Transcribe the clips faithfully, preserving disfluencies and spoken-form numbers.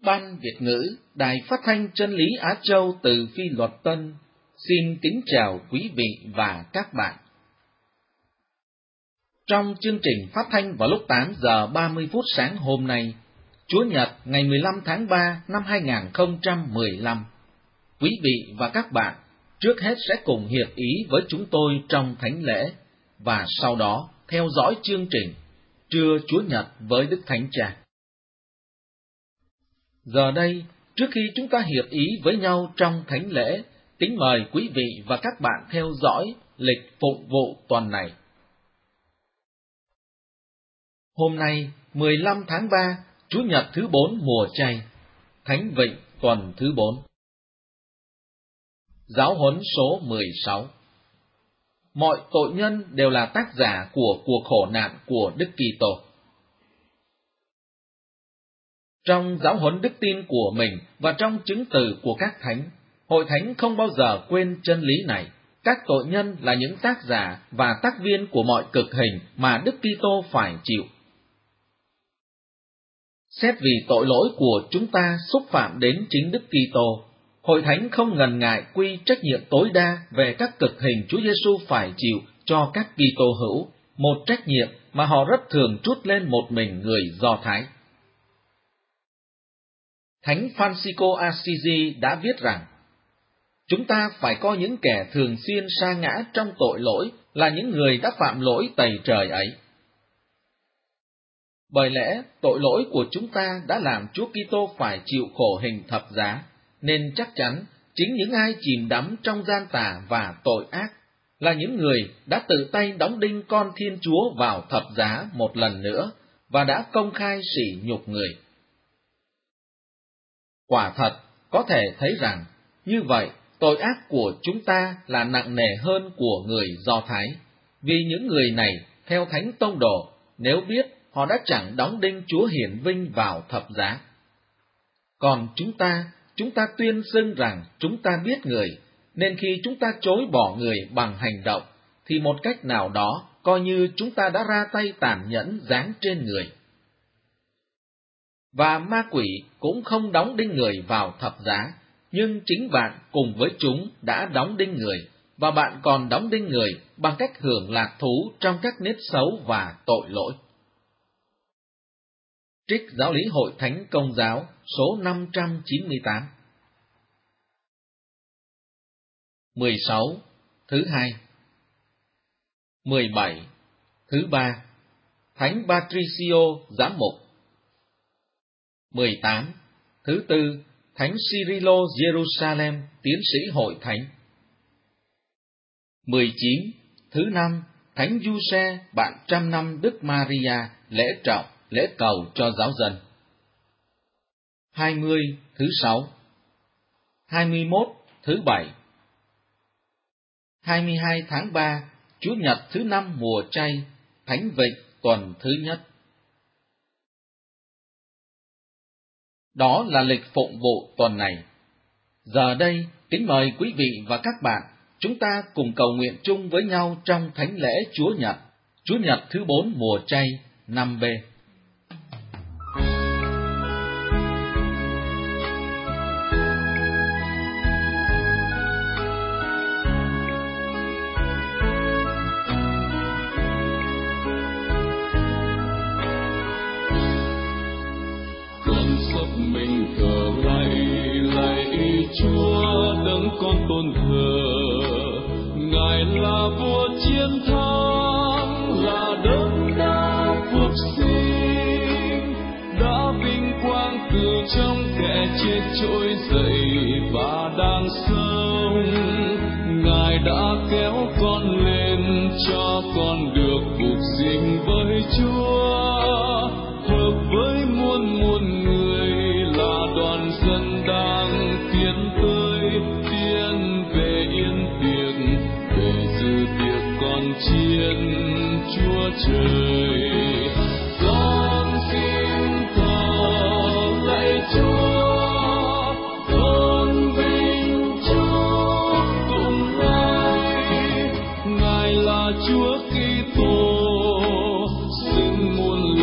Ban Việt ngữ, Đài Phát thanh Chân lý Á Châu từ Phi Luật Tân, xin kính chào quý vị và các bạn. Trong chương trình phát thanh vào lúc tám giờ ba mươi phút sáng hôm nay, Chúa Nhật ngày mười lăm tháng ba năm hai nghìn không trăm mười lăm, quý vị và các bạn trước hết sẽ cùng hiệp ý với chúng tôi trong thánh lễ, và sau đó theo dõi chương trình Trưa Chúa Nhật với Đức Thánh Cha. Giờ đây, trước khi chúng ta hiệp ý với nhau trong thánh lễ, kính mời quý vị và các bạn theo dõi lịch phụng vụ tuần này. Hôm nay, mười lăm tháng ba, Chủ nhật thứ bốn mùa chay, Thánh Vịnh tuần thứ bốn. Giáo huấn số mười sáu. Mọi tội nhân đều là tác giả của cuộc khổ nạn của Đức Kitô. Trong giáo huấn đức tin của mình và trong chứng từ của các thánh, Hội Thánh không bao giờ quên chân lý này. Các tội nhân là những tác giả và tác viên của mọi cực hình mà Đức Kitô phải chịu. Xét vì tội lỗi của chúng ta xúc phạm đến chính Đức Kitô, Hội Thánh không ngần ngại quy trách nhiệm tối đa về các cực hình Chúa Giêsu phải chịu cho các Kitô hữu, một trách nhiệm mà họ rất thường trút lên một mình người Do Thái. Thánh Francisco Assisi đã viết rằng, chúng ta phải coi những kẻ thường xuyên sa ngã trong tội lỗi là những người đã phạm lỗi tày trời ấy. Bởi lẽ tội lỗi của chúng ta đã làm Chúa Kitô phải chịu khổ hình thập giá, nên chắc chắn chính những ai chìm đắm trong gian tà và tội ác là những người đã tự tay đóng đinh con Thiên Chúa vào thập giá một lần nữa và đã công khai sỉ nhục người. Quả thật, có thể thấy rằng, như vậy, tội ác của chúng ta là nặng nề hơn của người Do Thái, vì những người này, theo Thánh Tông Đồ, nếu biết họ đã chẳng đóng đinh Chúa hiển vinh vào thập giá. Còn chúng ta, chúng ta tuyên xưng rằng chúng ta biết người, nên khi chúng ta chối bỏ người bằng hành động, thì một cách nào đó coi như chúng ta đã ra tay tàn nhẫn giáng trên người. Và ma quỷ cũng không đóng đinh người vào thập giá, nhưng chính bạn cùng với chúng đã đóng đinh người, và bạn còn đóng đinh người bằng cách hưởng lạc thú trong các nếp xấu và tội lỗi. Trích Giáo lý Hội Thánh Công giáo số năm trăm chín mươi tám. mười sáu. Thứ hai. mười bảy. Thứ ba. Thánh Patricio Giám mục. mười tám. Thứ tư. Thánh Cyrilo Jerusalem Tiến sĩ Hội Thánh. mười chín. Thứ năm. Thánh Giuse bạn trăm năm Đức Maria lễ trọng, lễ cầu cho giáo dân. hai mươi. Thứ sáu. hai mươi mốt. Thứ bảy. hai mươi hai tháng ba, Chủ nhật thứ năm mùa chay, Thánh Vịnh tuần thứ nhất. Đó là lịch phụng vụ tuần này. Giờ đây, kính mời quý vị và các bạn, chúng ta cùng cầu nguyện chung với nhau trong Thánh lễ Chúa Nhật, Chủ nhật thứ bốn mùa chay, năm B. Mình thờ lạy lạy Chúa đấng con tôn thờ, Ngài là vua chiến thắng, là đấng đã phục sinh, đã vinh quang từ trong kẻ chết trỗi dậy và đang sống. Ngài đã kéo con lên cho con được phục sinh với Chúa, hợp với muôn muôn người là đoàn dân đang tiến tới, tiến về yên tiệc, về dự tiệc con chiên Chúa trời. Con xin thờ lạy Chúa, tôn vinh Chúa cùng Ngài, Ngài là Chúa Kitô, xưng muôn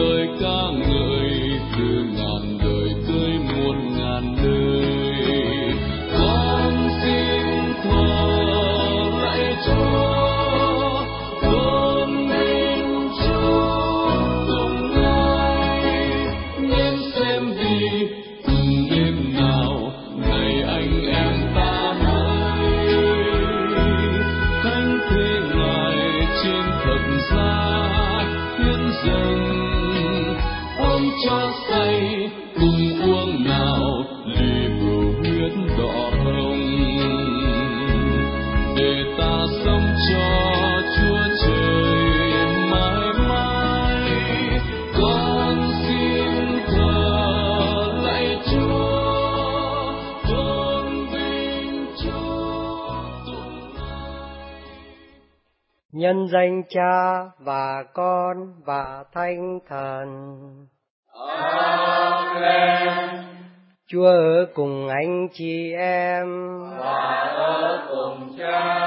nhân danh Cha và Con và Thánh Thần. Amen. Chúa ở cùng anh chị em và ở cùng Cha.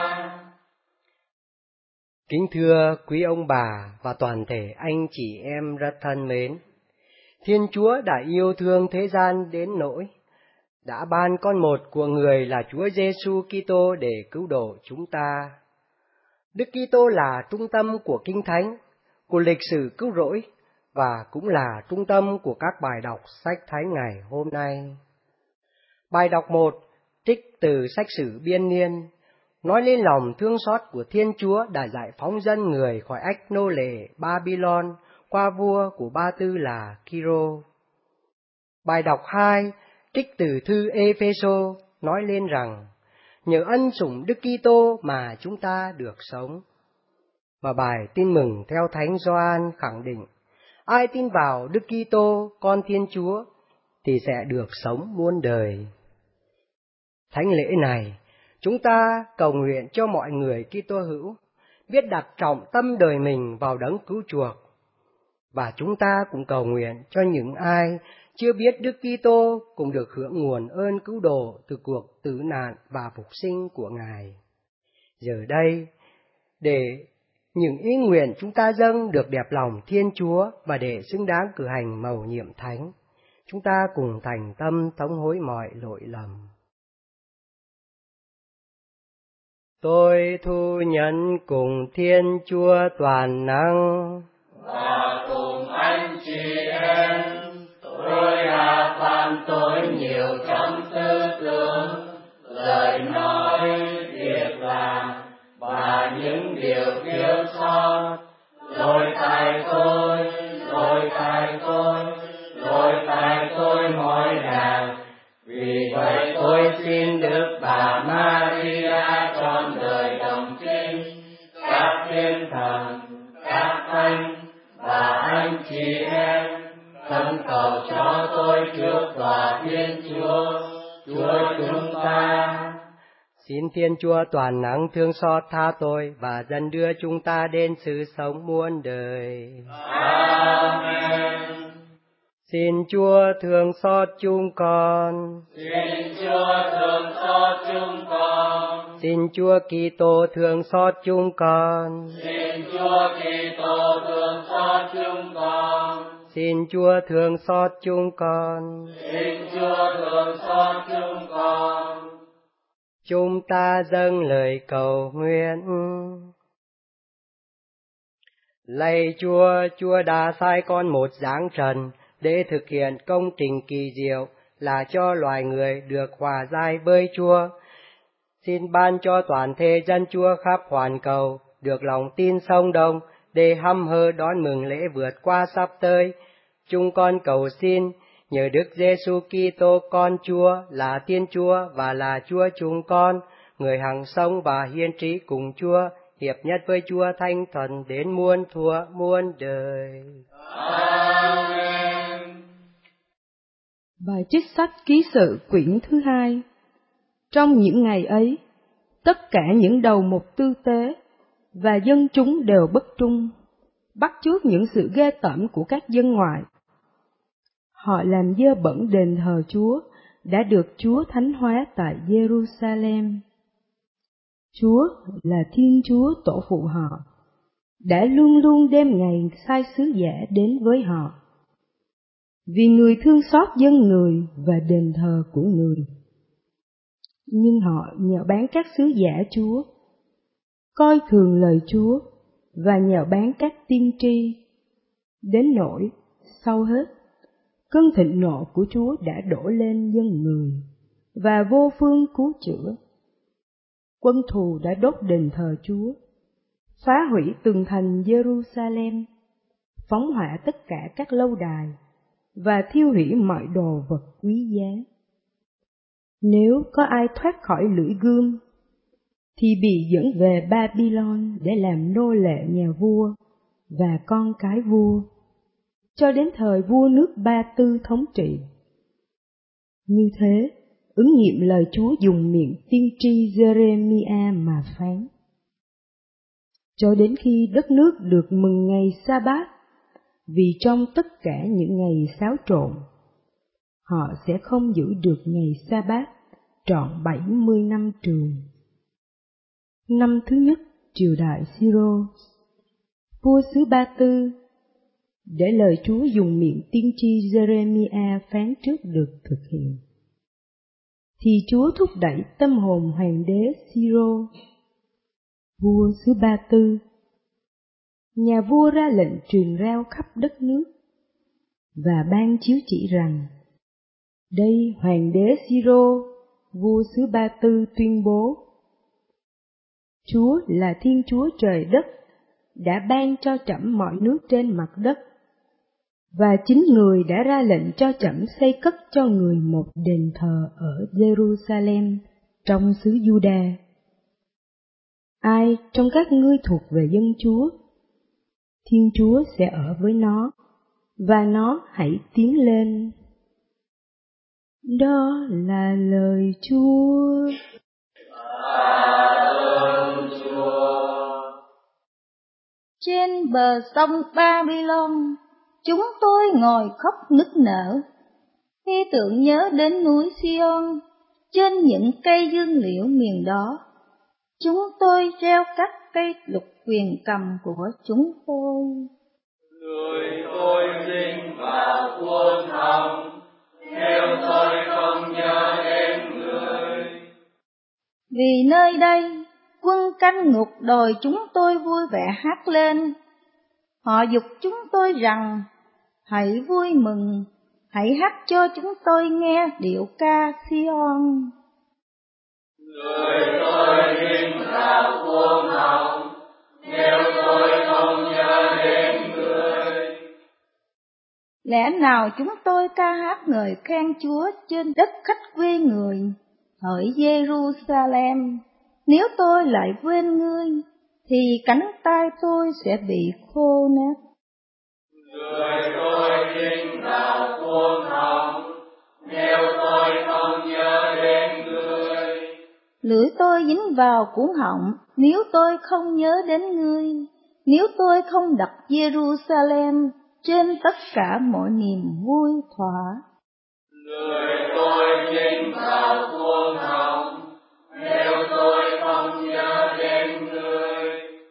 Kính thưa quý ông bà và toàn thể anh chị em rất thân mến, Thiên Chúa đã yêu thương thế gian đến nỗi đã ban con một của người là Chúa Giêsu Kitô để cứu độ chúng ta. Đức Kitô là trung tâm của Kinh Thánh, của lịch sử cứu rỗi và cũng là trung tâm của các bài đọc sách Thánh ngày hôm nay. Bài đọc một trích từ sách Sử Biên Niên nói lên lòng thương xót của Thiên Chúa đã giải phóng dân người khỏi ách nô lệ Babylon qua vua của Ba Tư là Kiro. Bài đọc hai trích từ thư Ê-phê-sô nói lên rằng nhờ ân sủng Đức Kitô mà chúng ta được sống. Và bài tin mừng theo Thánh Gioan khẳng định ai tin vào Đức Kitô con Thiên Chúa thì sẽ được sống muôn đời. Thánh lễ này chúng ta cầu nguyện cho mọi người Kitô hữu biết đặt trọng tâm đời mình vào đấng cứu chuộc, và chúng ta cũng cầu nguyện cho những ai chưa biết Đức Kitô cũng được hưởng nguồn ơn cứu độ từ cuộc tử nạn và phục sinh của Ngài. Giờ đây, để những ý nguyện chúng ta dâng được đẹp lòng Thiên Chúa và để xứng đáng cử hành mầu nhiệm thánh, chúng ta cùng thành tâm thống hối mọi lỗi lầm. Tôi thu nhận cùng Thiên Chúa toàn năng và cùng anh chị em, tôi đã phạm tội nhiều trong tư tưởng, lời nói, việc làm và những điều thiếu sót. Lỗi tại tôi, lỗi tại tôi, lỗi tại tôi mỗi ngày. Vì vậy tôi xin Đức Bà Maria trọn đời đồng trinh, các thiên thần, các thánh và anh chị em khẩn cầu cho tôi trước tòa Thiên Chúa, Chúa chúng ta. Xin Thiên Chúa toàn năng thương xót tha tôi và dẫn đưa chúng ta đến sự sống muôn đời. Amen. Xin Chúa thương xót chúng con. Xin Chúa thương xót chúng con. Xin Chúa Kitô thương xót chúng con. Xin Chúa Kitô thương xót chúng con. Xin Chúa thương xót chúng con. Xin Chúa thương xót chúng con. Chúng ta dâng lời cầu nguyện. Lạy Chúa, Chúa đã sai con một dáng trần để thực hiện công trình kỳ diệu là cho loài người được hòa giải với Chúa. Xin ban cho toàn thể dân Chúa khắp hoàn cầu được lòng tin song đồng để hăm hở đón mừng lễ vượt qua sắp tới. Chúng con cầu xin nhờ Đức Giêsu Kitô con Chúa là Thiên Chúa và là Chúa chúng con, người hằng sống và hiên trí cùng Chúa, hiệp nhất với Chúa Thánh Thần đến muôn thuở muôn đời. Amen. Bài trích sách Ký Sự quyển thứ hai. Trong những ngày ấy, tất cả những đầu mục tư tế và dân chúng đều bất trung, bắt chước những sự ghê tởm của các dân ngoại. Họ làm dơ bẩn đền thờ Chúa đã được Chúa thánh hóa tại Jerusalem. Chúa là Thiên Chúa tổ phụ họ, đã luôn luôn đem ngày sai sứ giả đến với họ. Vì người thương xót dân người và đền thờ của người. Nhưng họ nhạo báng các sứ giả Chúa, coi thường lời Chúa và nhạo báng các tiên tri, đến nỗi sau hết cơn thịnh nộ của Chúa đã đổ lên dân người và vô phương cứu chữa. Quân thù đã đốt đền thờ Chúa, phá hủy tường thành Jerusalem, phóng hỏa tất cả các lâu đài và thiêu hủy mọi đồ vật quý giá. Nếu có ai thoát khỏi lưỡi gươm, thì bị dẫn về Babylon để làm nô lệ nhà vua và con cái vua, cho đến thời vua nước Ba Tư thống trị. Như thế, ứng nghiệm lời Chúa dùng miệng tiên tri Jeremiah mà phán. cho đến khi đất nước được mừng ngày Sa-bát, vì trong tất cả những ngày xáo trộn, họ sẽ không giữ được ngày Sa-bát trọn bảy mươi năm trường. Năm thứ nhất triều đại Siro, vua xứ Ba Tư, để lời Chúa dùng miệng tiên tri Jeremiah phán trước được thực hiện, thì Chúa thúc đẩy tâm hồn hoàng đế Siro, vua xứ Ba Tư. Nhà vua ra lệnh truyền rao khắp đất nước và ban chiếu chỉ rằng: đây hoàng đế Siro, vua xứ Ba Tư tuyên bố: Chúa là Thiên Chúa trời đất, đã ban cho trẫm mọi nước trên mặt đất, và chính người đã ra lệnh cho trẫm xây cất cho người một đền thờ ở Jerusalem trong xứ Juda. Ai trong các ngươi thuộc về dân Chúa, Thiên Chúa sẽ ở với nó, và nó hãy tiến lên. Đó là lời Chúa. Trên bờ sông Babylon, chúng tôi ngồi khóc nức nở, khi tưởng nhớ đến núi Sion, trên những cây dương liễu miền đó. Chúng tôi treo các cây lục quyền cầm của chúng tôi. Người tôi dính vào cuồng hồng, nếu tôi không nhớ đến người. Vì nơi đây, quân canh ngục đòi chúng tôi vui vẻ hát lên. Họ giục chúng tôi rằng: hãy vui mừng, hãy hát cho chúng tôi nghe điệu ca Sion. Người tôi dính vào cuồng hồng, nếu tôi không nhớ đến người. Lẽ nào chúng tôi ca hát ngợi khen Chúa trên đất khách quê người, hỡi Jerusalem, nếu tôi lại quên ngươi, thì cánh tay tôi sẽ bị khô nát. Người tôi dính vào cuồng hồng, nếu tôi không nhớ đến người. Lưỡi tôi dính vào cuống họng, nếu tôi không nhớ đến ngươi, nếu tôi không đặt Jerusalem trên tất cả mọi niềm vui thỏa. Người tôi dính vào cuồng hồng, nếu tôi không nhớ đến người.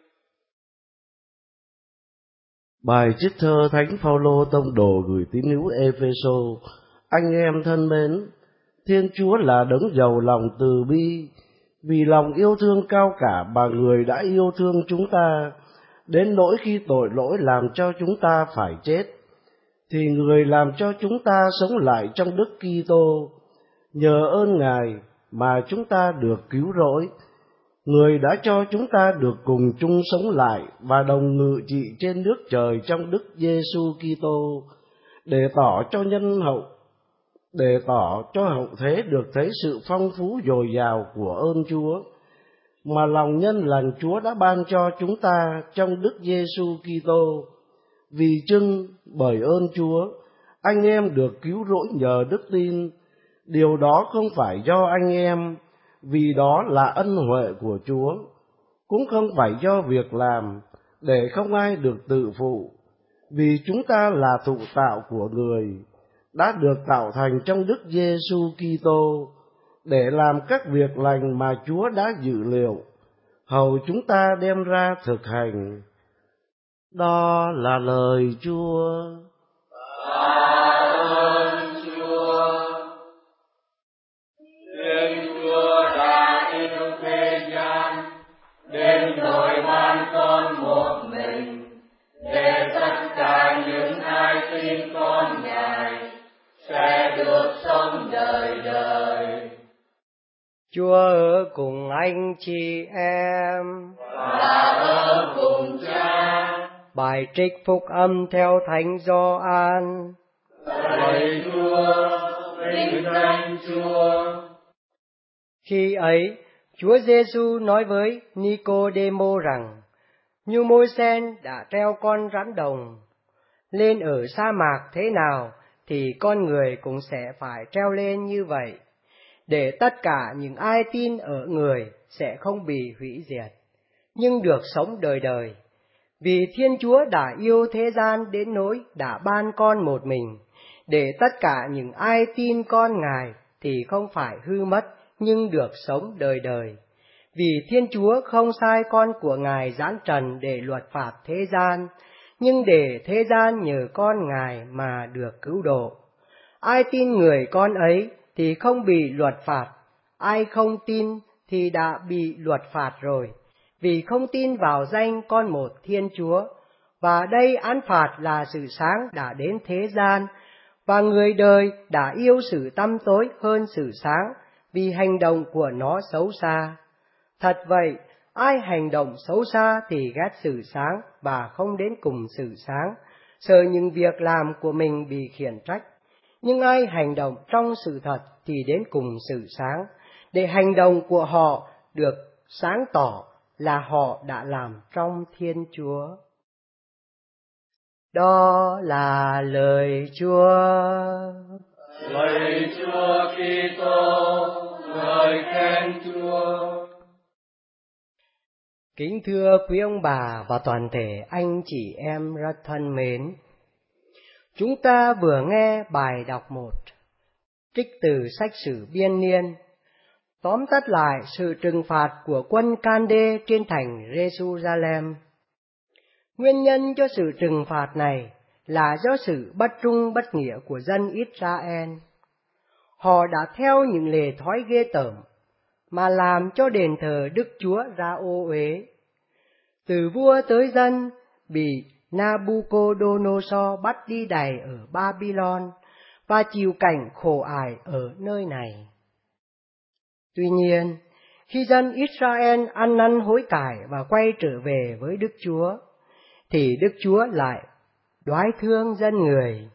Bài trích thơ Thánh Phaolô tông đồ gửi tín hữu Ê-phê-sô. Anh em thân mến, Thiên Chúa là đấng giàu lòng từ bi, vì lòng yêu thương cao cả mà Người đã yêu thương chúng ta, đến nỗi khi tội lỗi làm cho chúng ta phải chết, thì Người làm cho chúng ta sống lại trong Đức Kitô. Nhờ ơn Ngài mà chúng ta được cứu rỗi. Người đã cho chúng ta được cùng chung sống lại và đồng ngự trị trên nước trời trong Đức Giêsu Kitô, để tỏ cho nhân hậu, để tỏ cho hậu thế được thấy sự phong phú dồi dào của ơn Chúa, mà lòng nhân lành Chúa đã ban cho chúng ta trong Đức Giêsu Kitô. Vì chưng bởi ơn Chúa, anh em được cứu rỗi nhờ đức tin. Điều đó không phải do anh em, vì đó là ân huệ của Chúa, cũng không phải do việc làm, để không ai được tự phụ. Vì chúng ta là thụ tạo của Người, đã được tạo thành trong Đức Giêsu Kitô, để làm các việc lành mà Chúa đã dự liệu, hầu chúng ta đem ra thực hành. Đó là lời Chúa. Đến nỗi ban con một mình, để tất cả những ai tin con Ngài sẽ được sống đời đời. Chúa ở cùng anh chị em, và ở cùng Cha. Bài trích phúc âm theo Thánh Gioan. Lạy Chúa, vinh danh Chúa. Khi ấy, Chúa Giêsu nói với Nicôđêmô rằng: như Môi-se đã treo con rắn đồng lên ở sa mạc thế nào, thì con người cũng sẽ phải treo lên như vậy, để tất cả những ai tin ở Người sẽ không bị hủy diệt. nhưng được sống đời đời. Vì Thiên Chúa đã yêu thế gian đến nỗi đã ban con một mình, để tất cả những ai tin con Ngài thì không phải hư mất, nhưng được sống đời đời. Vì Thiên Chúa không sai con của Ngài giáng trần để luật phạt thế gian, nhưng để thế gian nhờ con Ngài mà được cứu độ. Ai tin người con ấy thì không bị luật phạt, ai không tin thì đã bị luật phạt rồi, vì không tin vào danh con một Thiên Chúa. Và đây án phạt là sự sáng đã đến thế gian, và người đời đã yêu sự tăm tối hơn sự sáng, vì hành động của nó xấu xa. Thật vậy, ai hành động xấu xa thì ghét sự sáng và không đến cùng sự sáng, sợ những việc làm của mình bị khiển trách. Nhưng ai hành động trong sự thật thì đến cùng sự sáng, để hành động của họ được sáng tỏ là họ đã làm trong Thiên Chúa. Đó là lời Chúa. Lạy Chúa Kitô, lời khen Chúa. Kính thưa quý ông bà và toàn thể anh chị em rất thân mến, chúng ta vừa nghe bài đọc một, trích từ sách Sử Biên Niên, tóm tắt lại sự trừng phạt của quân Can-đê trên thành Giê-ru-sa-lem. Nguyên nhân cho sự trừng phạt này là do sự bất trung bất nghĩa của dân Israel. Họ đã theo những lề thói ghê tởm mà làm cho đền thờ Đức Chúa ra ô uế. Từ vua tới dân bị Nabucodonosor bắt đi đày ở Babylon và chịu cảnh khổ ải ở nơi này. Tuy nhiên, khi dân Israel ăn năn hối cải và quay trở về với Đức Chúa, thì Đức Chúa lại đoái thương dân người.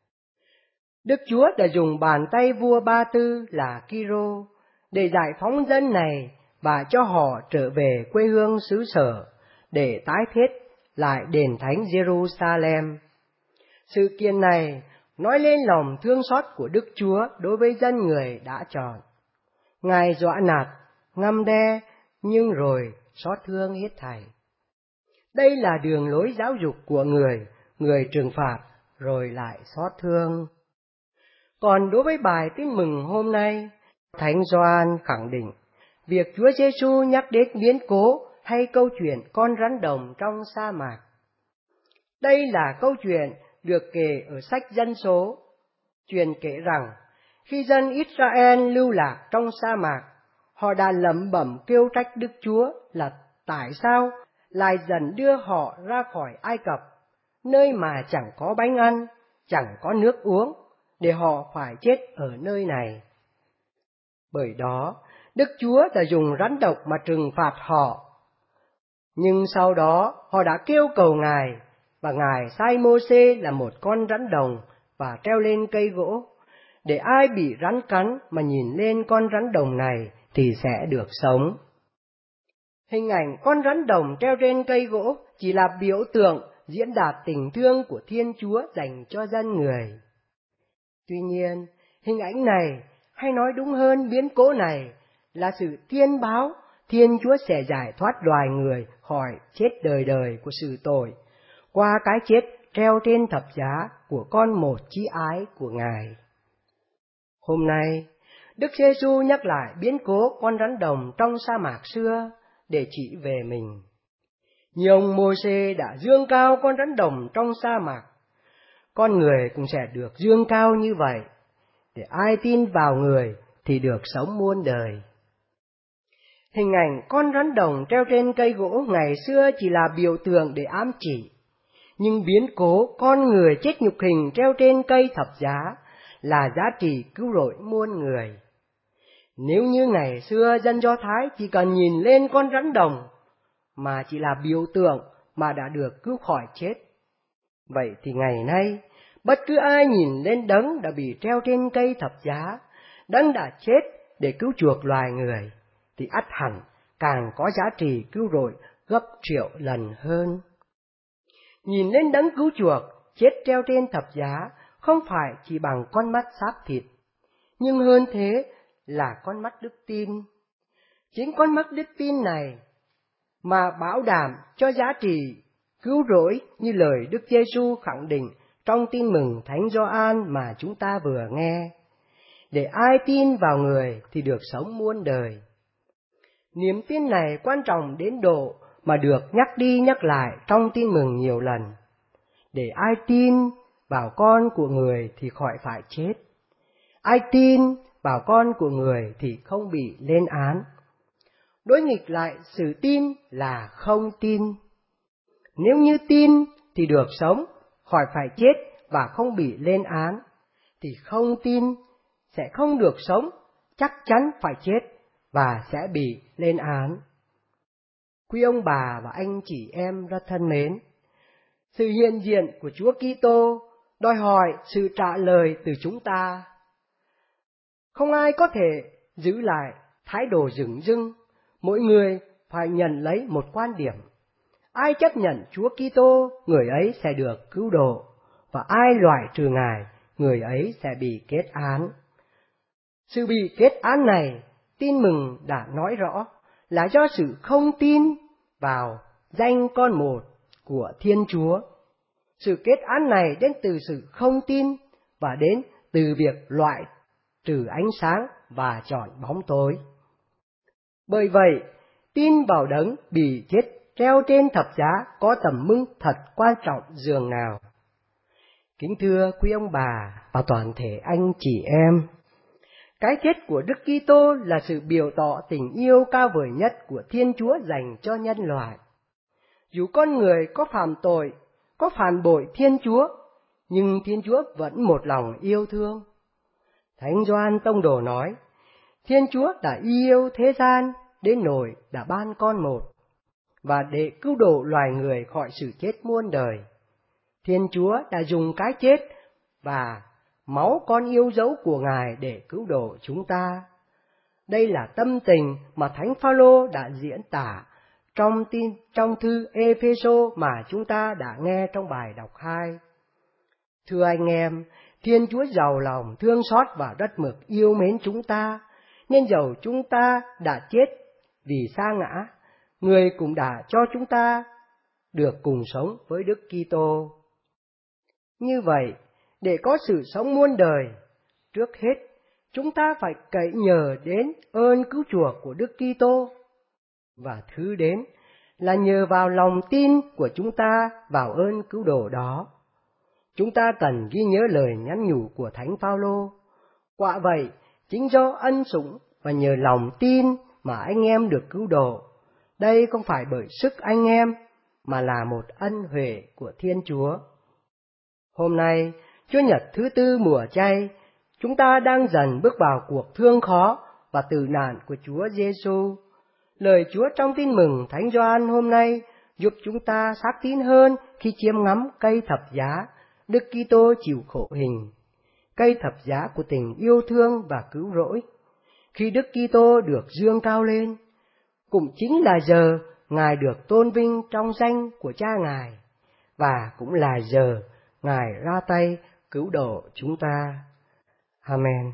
Đức Chúa đã dùng bàn tay vua Ba Tư là Ki-rô để giải phóng dân này và cho họ trở về quê hương xứ sở để tái thiết lại đền thánh Giê-ru-sa-lem. Sự kiện này nói lên lòng thương xót của Đức Chúa đối với dân người đã chọn. Ngài dọa nạt, ngăn đe, nhưng rồi xót thương hết thảy. Đây là đường lối giáo dục của người, người trừng phạt rồi lại xót thương. Còn đối với bài tin mừng hôm nay, Thánh Gioan khẳng định việc Chúa Giêsu nhắc đến biến cố hay câu chuyện con rắn đồng trong sa mạc. Đây là câu chuyện được kể ở sách Dân Số. Chuyện kể rằng khi dân Israel lưu lạc trong sa mạc, họ đã lẩm bẩm kêu trách Đức Chúa là tại sao lại dần đưa họ ra khỏi Ai Cập, nơi mà chẳng có bánh ăn, chẳng có nước uống, để họ phải chết ở nơi này. Bởi đó, Đức Chúa đã dùng rắn độc mà trừng phạt họ. Nhưng sau đó, họ đã kêu cầu Ngài, và Ngài sai Mô-xê là một con rắn đồng và treo lên cây gỗ, để ai bị rắn cắn mà nhìn lên con rắn đồng này thì sẽ được sống. Hình ảnh con rắn đồng treo trên cây gỗ chỉ là biểu tượng diễn đạt tình thương của Thiên Chúa dành cho dân người. Tuy nhiên, hình ảnh này, hay nói đúng hơn biến cố này, là sự tiên báo Thiên Chúa sẽ giải thoát loài người khỏi chết đời đời của sự tội, qua cái chết treo trên thập giá của con một chí ái của Ngài. Hôm nay, Đức Giê-xu nhắc lại biến cố con rắn đồng trong sa mạc xưa để chỉ về mình. Như ông Mô-xê đã dương cao con rắn đồng trong sa mạc, con người cũng sẽ được dương cao như vậy, để ai tin vào người thì được sống muôn đời. Hình ảnh con rắn đồng treo trên cây gỗ ngày xưa chỉ là biểu tượng để ám chỉ, nhưng biến cố con người chết nhục hình treo trên cây thập giá là giá trị cứu rỗi muôn người. Nếu như ngày xưa dân Do Thái chỉ cần nhìn lên con rắn đồng mà chỉ là biểu tượng mà đã được cứu khỏi chết, vậy thì ngày nay bất cứ ai nhìn lên đấng đã bị treo trên cây thập giá, đấng đã chết để cứu chuộc loài người, thì ắt hẳn càng có giá trị cứu rỗi gấp triệu lần hơn. Nhìn lên đấng cứu chuộc chết treo trên thập giá không phải chỉ bằng con mắt xác thịt, nhưng hơn thế là con mắt đức tin. Chính con mắt đức tin này mà bảo đảm cho giá trị cứu rỗi như lời Đức Giêsu khẳng định trong Tin mừng Thánh Gioan mà chúng ta vừa nghe. Để ai tin vào người thì được sống muôn đời. Niềm tin này quan trọng đến độ mà được nhắc đi nhắc lại trong Tin mừng nhiều lần. Để ai tin vào con của người thì khỏi phải chết. Ai tin vào con của người thì không bị lên án. Đối nghịch lại sự tin là không tin. Nếu như tin thì được sống, khỏi phải chết và không bị lên án, thì không tin sẽ không được sống, chắc chắn phải chết và sẽ bị lên án. Quý ông bà và anh chị em rất thân mến, sự hiện diện của Chúa Kitô đòi hỏi sự trả lời từ chúng ta. Không ai có thể giữ lại thái độ dửng dưng, mỗi người phải nhận lấy một quan điểm. Ai chấp nhận Chúa Kitô, người ấy sẽ được cứu độ, và ai loại trừ Ngài, người ấy sẽ bị kết án. Sự bị kết án này, Tin mừng đã nói rõ, là do sự không tin vào danh con một của Thiên Chúa. Sự kết án này đến từ sự không tin và đến từ việc loại trừ ánh sáng và chọn bóng tối. Bởi vậy, tin vào Đấng bị chết treo trên thập giá có tầm mức thật quan trọng dường nào. Kính thưa quý ông bà và toàn thể anh chị em, cái chết của Đức Kitô là sự biểu tỏ tình yêu cao vời nhất của Thiên Chúa dành cho nhân loại. Dù con người có phạm tội, có phản bội Thiên Chúa, nhưng Thiên Chúa vẫn một lòng yêu thương. Thánh Gioan Tông Đồ nói, Thiên Chúa đã yêu thế gian đến nỗi đã ban con một, và để cứu độ loài người khỏi sự chết muôn đời. Thiên Chúa đã dùng cái chết và máu con yêu dấu của Ngài để cứu độ chúng ta. Đây là tâm tình mà Thánh Phaolô đã diễn tả trong tin trong thư Ê-phê-sô mà chúng ta đã nghe trong bài đọc hai. Thưa anh em, Thiên Chúa giàu lòng thương xót và rất mực yêu mến chúng ta, nên dầu chúng ta đã chết vì sa ngã, Người cũng đã cho chúng ta được cùng sống với Đức Kitô. Như vậy, để có sự sống muôn đời, trước hết chúng ta phải cậy nhờ đến ơn cứu chuộc của Đức Kitô, và thứ đến là nhờ vào lòng tin của chúng ta vào ơn cứu độ đó. Chúng ta cần ghi nhớ lời nhắn nhủ của Thánh Phaolô. Quả vậy, chính do ân sủng và nhờ lòng tin mà anh em được cứu độ. Đây không phải bởi sức anh em, mà là một ân huệ của Thiên Chúa. Hôm nay, Chúa Nhật thứ tư mùa chay, chúng ta đang dần bước vào cuộc thương khó và tử nạn của Chúa Giêsu. Lời Chúa trong Tin mừng Thánh Gioan hôm nay giúp chúng ta xác tín hơn khi chiêm ngắm cây thập giá, Đức Kitô chịu khổ hình, cây thập giá của tình yêu thương và cứu rỗi. Khi Đức Kitô được dương cao lên, cũng chính là giờ Ngài được tôn vinh trong danh của Cha Ngài, và cũng là giờ Ngài ra tay cứu độ chúng ta. Amen.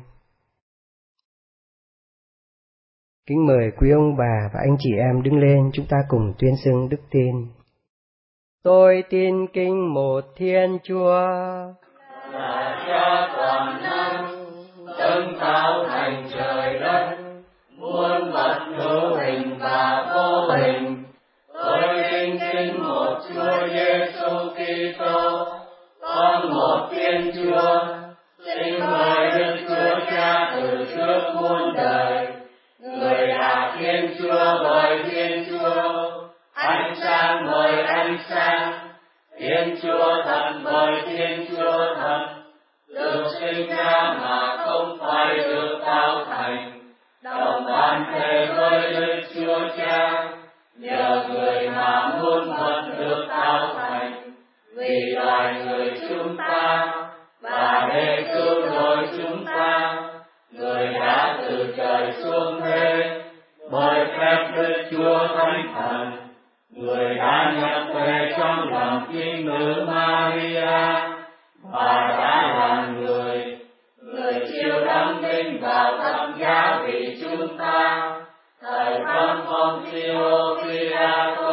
Kính mời quý ông bà và anh chị em đứng lên, chúng ta cùng tuyên xưng đức tin. Tôi tin kính một Thiên Chúa, là Cha toàn năng, đấng tạo thành trời đất, muôn vật hữu hình và vô hình. Tôi tin kính một Chúa Giêsu Kitô, con một Thiên Chúa, sinh bởi Đức Chúa Cha từ trước muôn đời. Người là Thiên Chúa bởi Thiên Chúa, ánh sáng bởi ánh sáng, Thiên Chúa thật bởi Thiên Chúa thật, được sinh ra mà không phải được tạo thành, đồng bản thể với Đức Chúa Cha, nhờ người mà muôn vật được tạo thành, vì loài người chúng ta, và để cứu rỗi chúng ta, người đã từ trời xuống thế, bởi phép Đức Chúa Thánh Thần, người đã nhập về trong lòng Thiên Nữ Maria, và đã là người, người chịu đóng đinh vào thập giá vì chúng ta, thời con Pontius Pilatus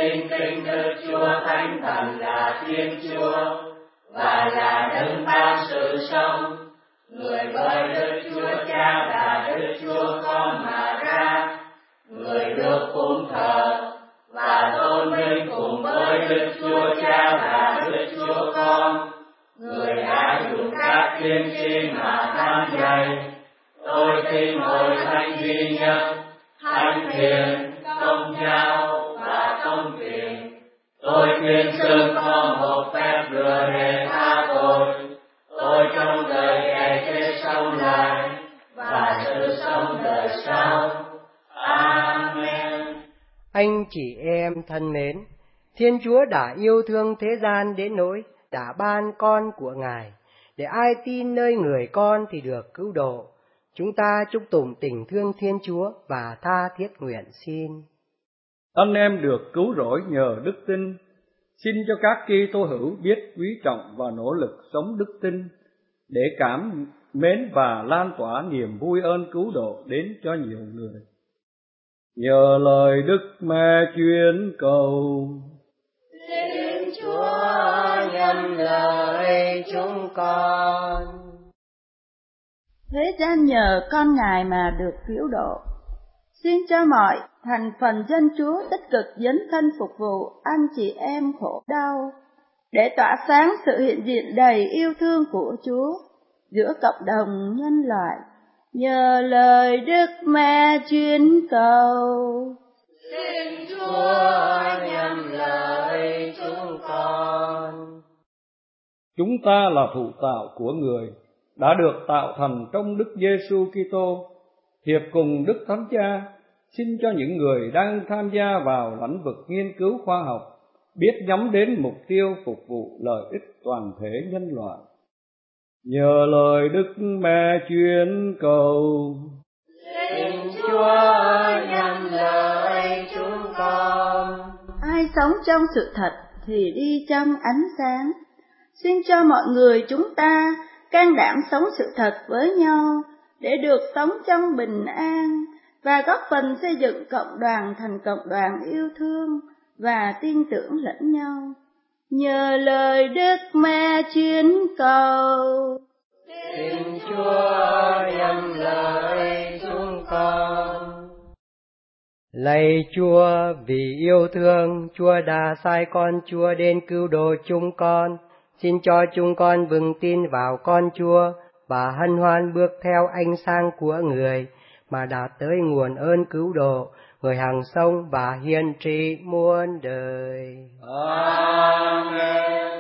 Xin kính Đức Chúa Thánh Thần là Thiên Chúa và là đấng ban sự sống, người với Đức Chúa Cha và Đức Chúa Con mà ra, người được phụng thờ và tôn vinh cùng với Đức Chúa Cha và Đức Chúa Con, người đã dùng các tiên tri mà than dạy. Tôi tin hội thánh duy nhất, thánh thiện, công giáo và công truyền. Tôi tuyên xưng có một phép rửa để tha tội. Tôi trong đời kẻ chết sống lại và sự sống đời sau. Amen. Anh chị em thân mến, Thiên Chúa đã yêu thương thế gian đến nỗi đã ban con của Ngài, để ai tin nơi người con thì được cứu độ. Chúng ta chúc tụng tình thương Thiên Chúa và tha thiết nguyện xin. Anh em được cứu rỗi nhờ đức tin. Xin cho các Kitô hữu biết quý trọng và nỗ lực sống đức tin, để cảm mến và lan tỏa niềm vui ơn cứu độ đến cho nhiều người. Nhờ lời Đức Mẹ chuyên cầu. Xin Chúa nhầm lời chúng con. Thế gian nhờ con Ngài mà được cứu độ. Xin cho mọi thành phần dân Chúa tích cực dấn thân phục vụ anh chị em khổ đau, để tỏa sáng sự hiện diện đầy yêu thương của Chúa giữa cộng đồng nhân loại, nhờ lời Đức Mẹ chuyên cầu. Xin Chúa nhầm lời chúng con. Chúng ta là thụ tạo của người, đã được tạo thành trong Đức Giêsu Kitô. Hiệp cùng Đức Thánh Cha, xin cho những người đang tham gia vào lĩnh vực nghiên cứu khoa học biết nhắm đến mục tiêu phục vụ lợi ích toàn thể nhân loại. Nhờ lời Đức Mẹ chuyên cầu. Xin Chúa nhầm lời chúng con. Ai sống trong sự thật thì đi trong ánh sáng. Xin cho mọi người chúng ta can đảm sống sự thật với nhau, để được sống trong bình an và góp phần xây dựng cộng đoàn thành cộng đoàn yêu thương và tin tưởng lẫn nhau. Nhờ lời Đức Mẹ chuyên cầu. Xin Chúa nhầm lời chúng con. Lạy Chúa, vì yêu thương, Chúa đã sai con Chúa đến cứu độ chúng con. Xin cho chúng con vững tin vào con Chúa và hân hoan bước theo ánh sáng của người mà đã tới nguồn ơn cứu độ, người hằng sống và hiền trị muôn đời. Amen.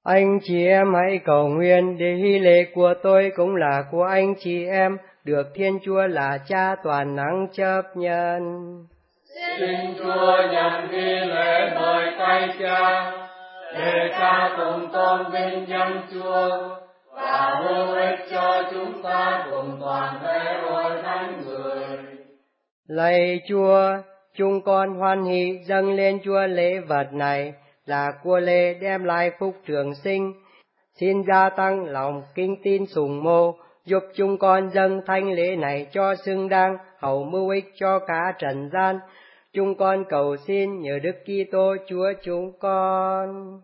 Anh chị em hãy cầu nguyện để hy lễ của tôi cũng là của anh chị em, được Thiên Chúa là Cha toàn năng chấp nhận. Xin Chúa nhận nghi lễ bởi tay Cha, để Cha cùng tôn vinh danh Chúa và hữu ích cho chúng ta cùng toàn thể hội thánh người. Lạy Chúa, chúng con hoan hỷ dâng lên Chúa lễ vật này là của lễ đem lại phúc trường sinh. Xin gia tăng lòng kính tin sùng mô, giúp chúng con dâng thánh lễ này cho xứng đáng, hầu mưu ích cho cả trần gian. Chúng con cầu xin nhờ Đức Kitô Chúa chúng con.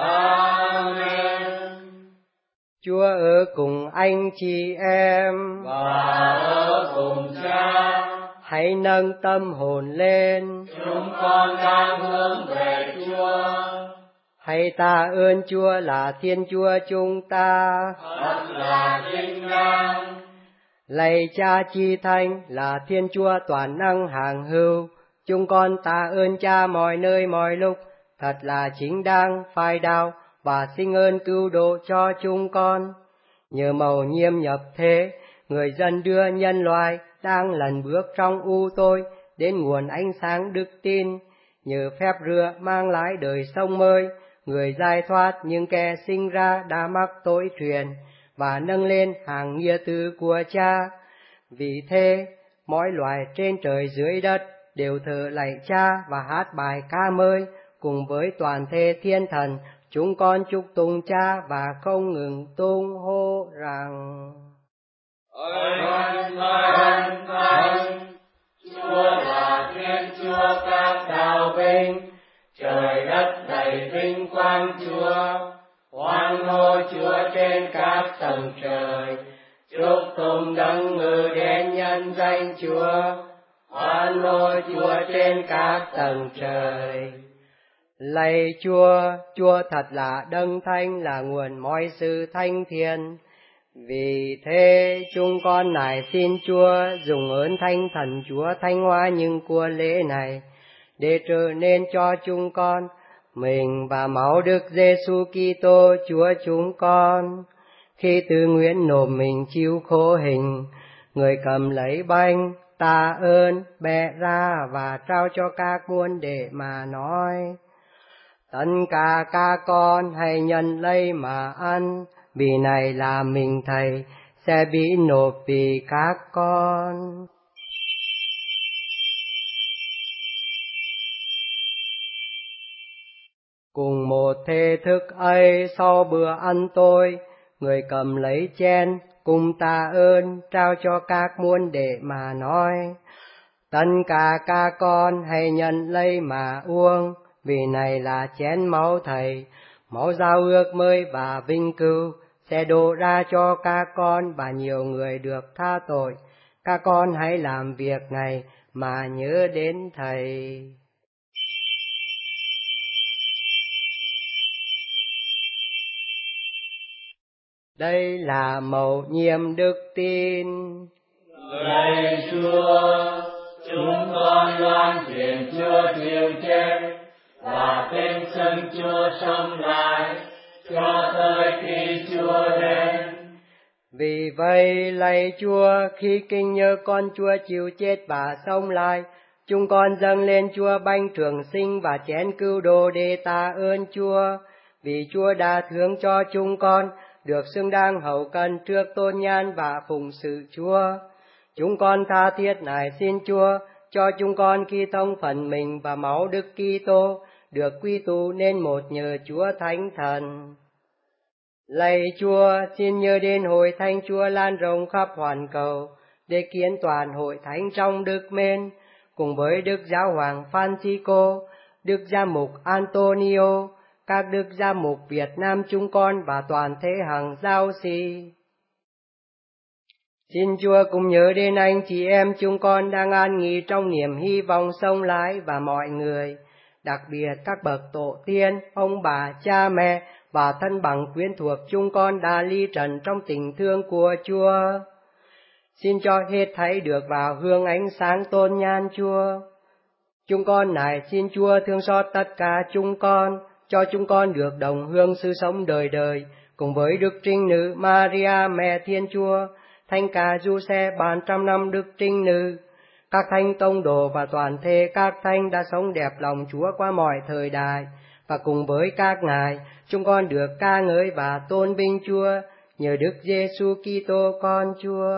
Amen. Chúa ở cùng anh chị em và ở cùng Cha. Hãy nâng tâm hồn lên, chúng con đang hướng về Chúa. Hãy tạ ơn Chúa là Thiên Chúa chúng ta, thật là chính đáng. Lạy Cha Chi Thánh là Thiên Chúa toàn năng hàng hữu, chúng con tạ ơn Cha mọi nơi mọi lúc, thật là chính đáng, phái đạo và xin ơn cứu độ cho chúng con. Nhờ mầu nhiệm nhập thế, người dân đưa nhân loại đang lần bước trong u tối đến nguồn ánh sáng đức tin. Nhờ phép rửa mang lại đời sống mới, người giải thoát những kẻ sinh ra đã mắc tội truyền và nâng lên hàng nghĩa tử của Cha. Vì thế, mỗi loài trên trời dưới đất đều thờ lạy Cha và hát bài ca mới, cùng với toàn thể thiên thần, chúng con chúc tụng Cha và không ngừng tung hô rằng: Thánh, thánh, thánh, Chúa là Thiên Chúa các đạo binh, trời đất đầy vinh quang Chúa. Hoan hô Chúa trên các tầng trời, chúc tụng đấng ngự đến nhân danh Chúa. Hoan hô Chúa trên các tầng trời. Lạy Chúa, Chúa thật là đấng thánh, là nguồn mọi sự thanh thiện. Vì thế chúng con nài xin Chúa dùng ơn Thánh Thần Chúa thanh hóa những của lễ này, để trở nên cho chúng con mình và máu Đức Giêsu Kitô Chúa chúng con. Khi tự nguyện nộp mình chịu khổ hình, người cầm lấy bánh tạ ơn, bẻ ra và trao cho các muôn để mà nói: Tất cả các con hãy nhận lấy mà ăn, vì này là mình Thầy sẽ bị nộp vì các con. Cùng một thể thức ấy, sau bữa ăn tối, người cầm lấy chén cùng tạ ơn trao cho các muôn để mà nói: Tất cả các con hãy nhận lấy mà uống, vì này là chén máu Thầy, máu giao ước mới và vinh cửu, sẽ đổ ra cho các con và nhiều người được tha tội. Các con hãy làm việc này mà nhớ đến Thầy. Đây là mầu nhiệm đức tin. Lạy Chúa, chúng con loan truyền Chúa chịu chết và tin xưng Chúa sống lại cho tới khi Chúa đến. Vì vậy, lạy Chúa, khi kinh nhớ con Chúa chịu chết và sống lại, chúng con dâng lên Chúa bánh trường sinh và chén cứu độ để tạ ơn Chúa, vì Chúa đã thương cho chúng con được xứng đáng hầu cận trước tôn nhan và phụng sự Chúa. Chúng con tha thiết nài xin Chúa cho chúng con khi thông phần mình và máu Đức Kitô được quy tụ nên một nhờ Chúa Thánh Thần. Lạy Chúa, xin nhớ đến hội thánh Chúa lan rộng khắp hoàn cầu, để kiến toàn hội thánh trong đức mến, cùng với Đức Giáo hoàng Francisco, Đức Gia mục Antonio, các Đức Gia mục Việt Nam chúng con và toàn thể hằng giáo sĩ. Xin Chúa cũng nhớ đến anh chị em chúng con đang an nghỉ trong niềm hy vọng sống lại và mọi người, đặc biệt các bậc tổ tiên, ông bà, cha mẹ và thân bằng quyến thuộc chúng con đã ly trần trong tình thương của Chúa. Xin cho hết thảy được vào hương ánh sáng tôn nhan Chúa. Chúng con nài xin Chúa thương xót tất cả chúng con, cho chúng con được đồng hương sự sống đời đời, cùng với Đức Trinh Nữ Maria mẹ Thiên Chúa, Thánh Ca Giuse ban trăm năm Đức Trinh Nữ, các thánh tông đồ và toàn thể các thánh đã sống đẹp lòng Chúa qua mọi thời đại, và cùng với các ngài, chúng con được ca ngợi và tôn vinh Chúa nhờ Đức Giêsu Kitô con Chúa.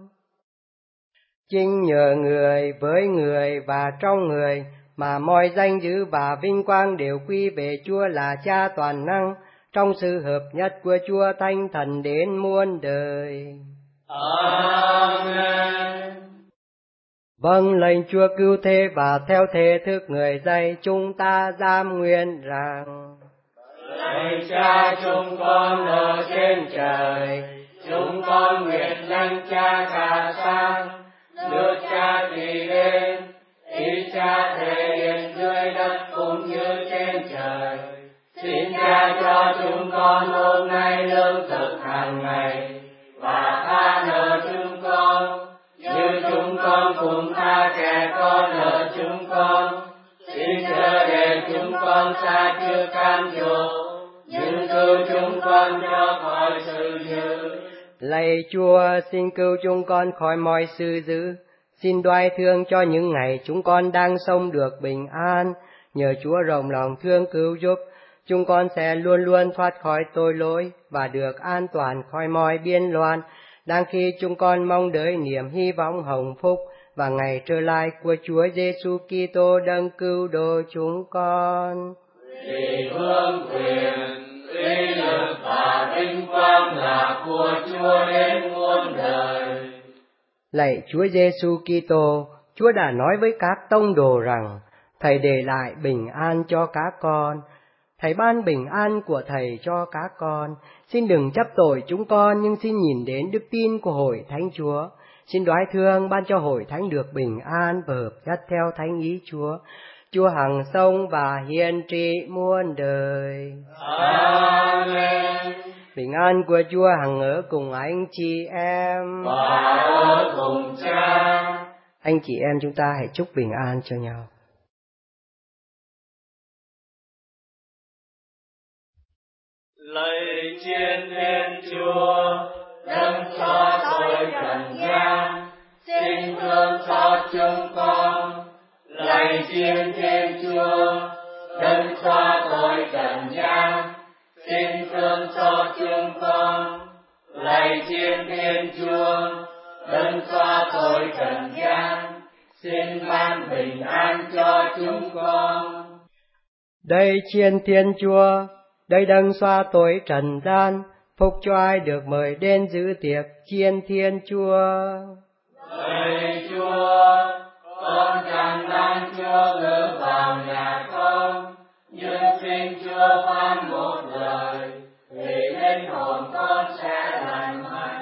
Chính nhờ người, với người và trong người mà mọi danh dự và vinh quang đều quy về Chúa là Cha toàn năng, trong sự hợp nhất của Chúa Thánh Thần đến muôn đời. Amen. Vâng lệnh Chúa cứu thế và theo thế thức người dạy, chúng ta giam nguyện rằng: Lạy Cha chúng con ở trên trời, chúng con nguyện danh Cha cả sang, nước Cha tùy đến, ý Cha thể hiện dưới đất cũng như trên trời. Xin Cha cho chúng con hôm nay lương thực hàng ngày, và tha nợ chúng con như chúng con cũng tha kẻ có nợ chúng con. Xin chớ để chúng con xa trước cam dỗ, nhưng cứu chúng con cho khỏi sự dữ. Lạy Chúa, xin cứu chúng con khỏi mọi sự dữ. Xin đoái thương cho những ngày chúng con đang sống được bình an. Nhờ Chúa rộng lòng thương cứu giúp, chúng con sẽ luôn luôn thoát khỏi tội lỗi và được an toàn khỏi mọi biên loạn, đang khi chúng con mong đợi niềm hy vọng hồng phúc và ngày trở lại của Chúa Giêsu Kitô đấng cứu độ chúng con. Vì vương quyền, uy lực và vinh quang là của Chúa đến muôn đời. Lạy Chúa Giêsu Kitô, Chúa đã nói với các tông đồ rằng Thầy để lại bình an cho các con. Thầy ban bình an của Thầy cho các con. Xin đừng chấp tội chúng con, nhưng xin nhìn đến đức tin của Hội Thánh Chúa. Xin đoái thương ban cho Hội Thánh được bình an và hợp nhất theo thánh ý Chúa. Chúa hằng sống và hiền trị muôn đời. Amen. Bình an của Chúa hằng ở cùng anh chị em và ở cùng Cha. Anh chị em chúng ta hãy chúc bình an cho nhau. Lạy Thiên Thiên Chúa, đấng cho tội trần gian, xin thương xót chúng con. Lạy Thiên Thiên Chúa, đấng cho tội trần gian, xin thương xót chúng con. Lạy Thiên Thiên Chúa, đấng cho tội trần gian, xin ban bình an cho chúng con. Đây Thiên Thiên Chúa, đây đấng xóa tội trần gian, phúc cho ai được mời đến dự tiệc Thiên Thiên Chúa. Lạy Chúa, con chẳng đang Chúa ngự vào nhà con, nhưng xin Chúa phán một lời, vì linh hồn con sẽ lành mạnh.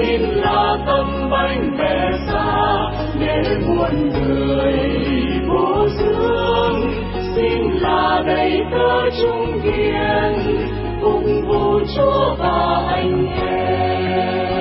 xin là tâm bánh bè xa để muôn người vô dương, xin là đầy tớ trung kiên phục vụ Chúa và anh em.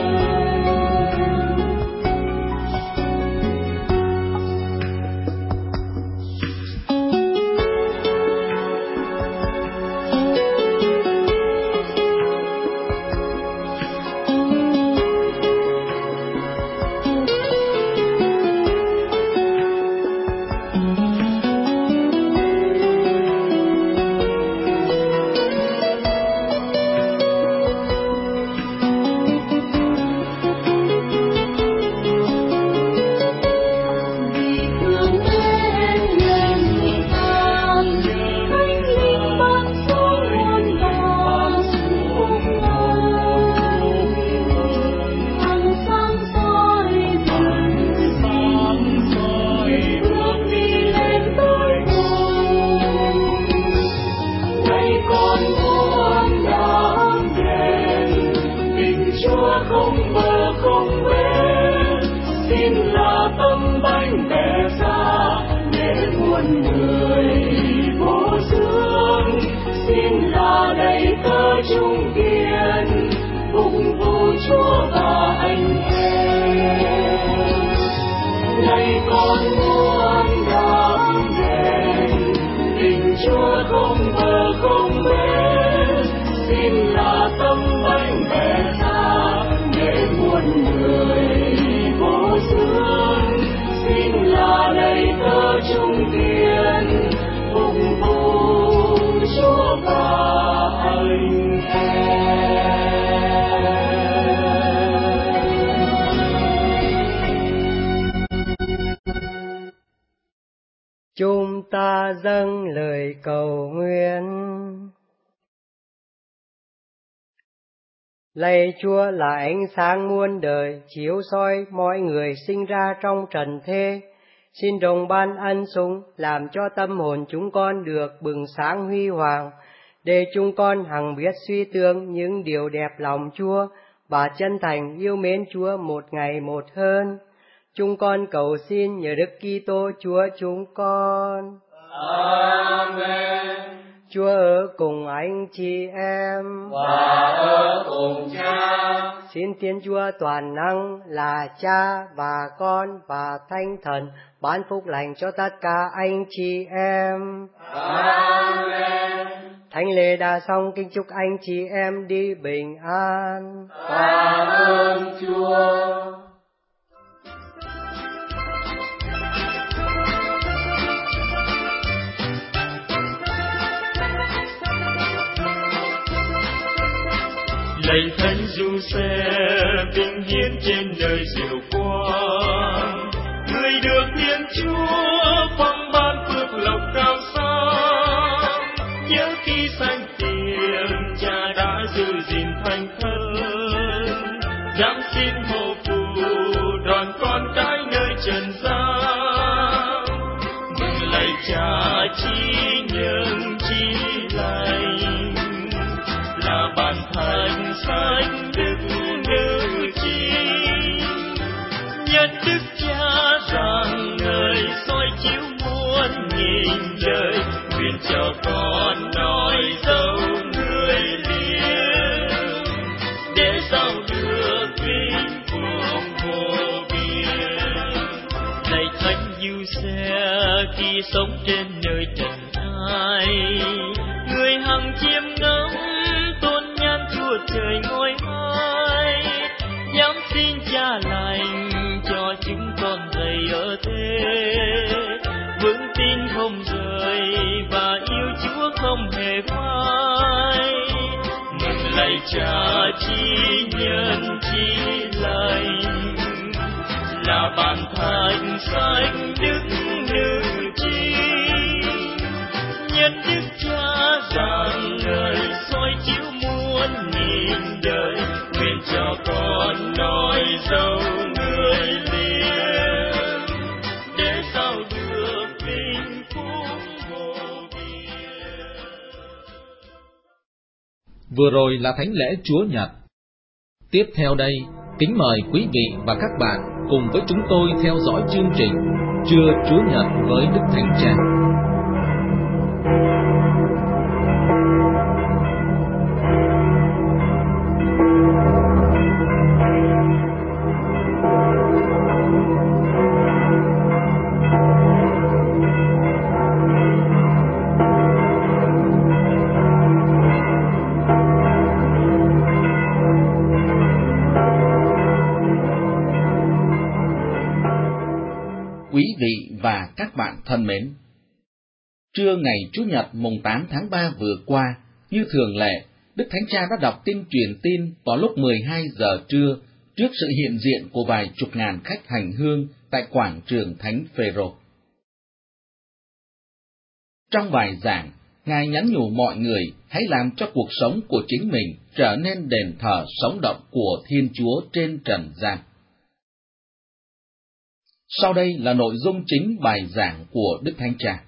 Chúng ta dâng lời cầu nguyện. Lạy Chúa là ánh sáng muôn đời, chiếu soi mọi người sinh ra trong trần thế. Xin đồng ban ân sủng, làm cho tâm hồn chúng con được bừng sáng huy hoàng, để chúng con hằng biết suy tưởng những điều đẹp lòng Chúa và chân thành yêu mến Chúa một ngày một hơn. Chúng con cầu xin nhờ Đức Kitô Chúa chúng con. Amen. Chúa ở cùng anh chị em và ở cùng Cha. Xin Thiên Chúa toàn năng là Cha và Con và Thánh Thần ban phúc lành cho tất cả anh chị em. Amen. Thánh lễ đã xong, kính chúc anh chị em đi bình an. Cảm ơn Chúa. Lạy Thánh Giuse vinh hiển trên đời diệu quang, người được Thiên Chúa phong ban phước lộc cao sang. Nhớ khi sanh tiền Cha đã giữ gìn thành thân, dám xin hộ phù đoàn con cái nơi trần gian. Mừng lạy Cha chi nhân chi lành, là bản thánh sanh đức nữ chính. Nhân đức Cha rằng người soi chiếu muôn nghìn đời, nguyện cho con nói dấu người liền, để sau được vinh quang vô biên. Lạy Thánh Giuse khi sống trên nơi trần ai, người hằng chiêm ngắm trời ngôi hai, dám xin Cha lành cho chúng con dày ở thế, vững tin không rời và yêu Chúa không hề phai. Mừng lạy Cha chi nhân chi lành, là bản thánh sanh đức nữ chính. Nhân đức Cha rằng người soi chiếu muôn nghìn đời, nguyện cho con nói dấu người liền, để sau được vinh phúc vô biên. Vừa rồi là thánh lễ Chúa Nhật. Tiếp theo đây Kính mời quý vị và các bạn cùng với chúng tôi theo dõi chương trình Trưa Chúa Nhật với Đức Thánh Cha. Quý vị và các bạn thân mến, trưa ngày Chủ nhật mùng tám tháng ba vừa qua, như thường lệ, Đức Thánh Cha đã đọc tin truyền tin vào lúc mười hai giờ trưa trước sự hiện diện của vài chục ngàn khách hành hương tại quảng trường Thánh Phêrô. Trong bài giảng, Ngài nhắn nhủ mọi người hãy làm cho cuộc sống của chính mình trở nên đền thờ sống động của Thiên Chúa trên trần gian. Sau đây là nội dung chính bài giảng của Đức Thánh Cha.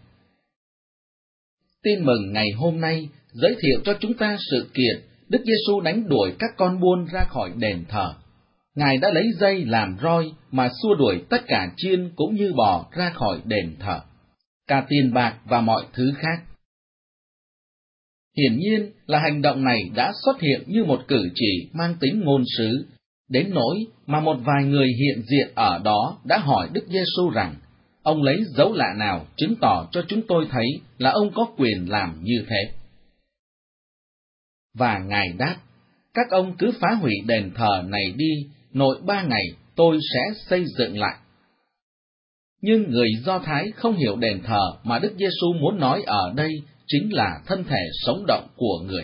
Tin mừng ngày hôm nay giới thiệu cho chúng ta sự kiện Đức Giêsu đánh đuổi các con buôn ra khỏi đền thờ. Ngài đã lấy dây làm roi mà xua đuổi tất cả chiên cũng như bò ra khỏi đền thờ, cả tiền bạc và mọi thứ khác. Hiển nhiên là hành động này đã xuất hiện như một cử chỉ mang tính ngôn sứ, đến nỗi mà một vài người hiện diện ở đó đã hỏi Đức Giêsu rằng, ông lấy dấu lạ nào chứng tỏ cho chúng tôi thấy là ông có quyền làm như thế? Và Ngài đáp, các ông cứ phá hủy đền thờ này đi, nội ba ngày tôi sẽ xây dựng lại. Nhưng người Do Thái không hiểu đền thờ mà Đức Giêsu muốn nói ở đây chính là thân thể sống động của người.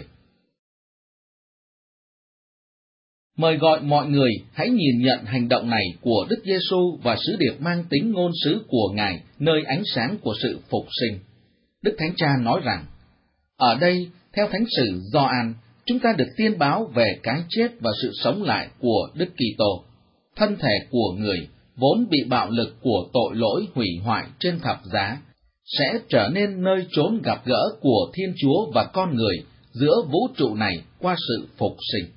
Mời gọi mọi người hãy nhìn nhận hành động này của Đức Giêsu và sứ điệp mang tính ngôn sứ của Ngài nơi ánh sáng của sự phục sinh. Đức Thánh Cha nói rằng, ở đây, theo Thánh sử Gioan, chúng ta được tiên báo về cái chết và sự sống lại của Đức Kitô, thân thể của người, vốn bị bạo lực của tội lỗi hủy hoại trên thập giá, sẽ trở nên nơi chốn gặp gỡ của Thiên Chúa và con người giữa vũ trụ này qua sự phục sinh.